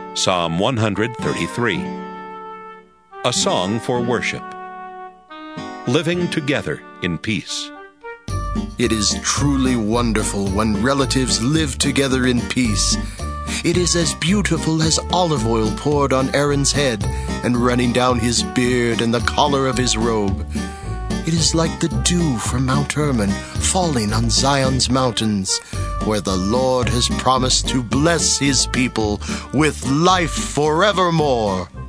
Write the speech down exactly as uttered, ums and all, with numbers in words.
Psalm one thirty-three. A song for worship. Living together in peace. It is truly wonderful when relatives live together in peace. It is as beautiful as olive oil poured on Aaron's head and running down his beard and the collar of his robe. It is like the dew from Mount Hermon falling on Zion's mountains, where the Lord has promised to bless his people with life forevermore.